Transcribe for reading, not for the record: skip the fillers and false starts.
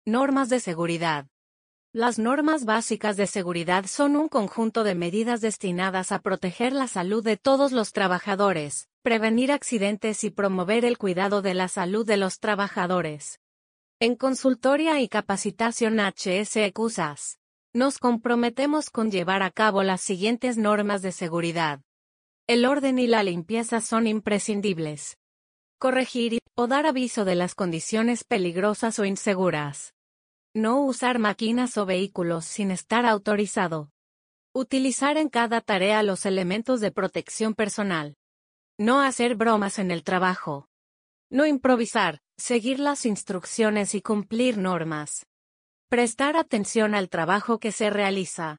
Normas de seguridad. Las normas básicas de seguridad son un conjunto de medidas destinadas a proteger la salud de todos los trabajadores, prevenir accidentes y promover el cuidado de la salud de los trabajadores. En Consultoría y Capacitación HSECUSAS, nos comprometemos con llevar a cabo las siguientes normas de seguridad. El orden y la limpieza son imprescindibles. Corregir o dar aviso de las condiciones peligrosas o inseguras. No usar máquinas o vehículos sin estar autorizado. Utilizar en cada tarea los elementos de protección personal. No hacer bromas en el trabajo. No improvisar, seguir las instrucciones y cumplir normas. Prestar atención al trabajo que se realiza.